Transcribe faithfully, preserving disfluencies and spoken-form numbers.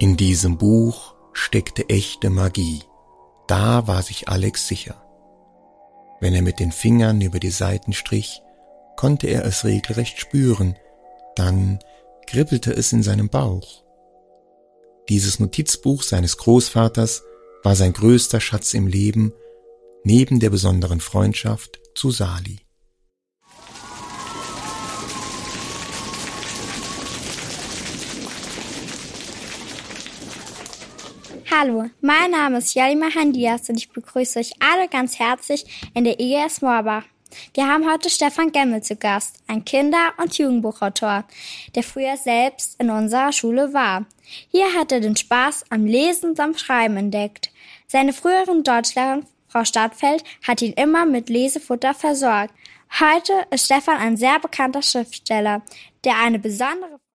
In diesem Buch steckte echte Magie. Da war sich Alex sicher. Wenn er mit den Fingern über die Seiten strich, konnte er es regelrecht spüren, dann kribbelte es in seinem Bauch. Dieses Notizbuch seines Großvaters war sein größter Schatz im Leben, neben der besonderen Freundschaft zu Sali. Hallo, mein Name ist Yalima Handias und ich begrüße euch alle ganz herzlich in der I G S Moorbach. Wir haben heute Stefan Gemmel zu Gast, ein Kinder- und Jugendbuchautor, der früher selbst in unserer Schule war. Hier hat er den Spaß am Lesen und am Schreiben entdeckt. Seine früheren Deutschlehrerin, Frau Stadtfeld, hat ihn immer mit Lesefutter versorgt. Heute ist Stefan ein sehr bekannter Schriftsteller, der eine besondere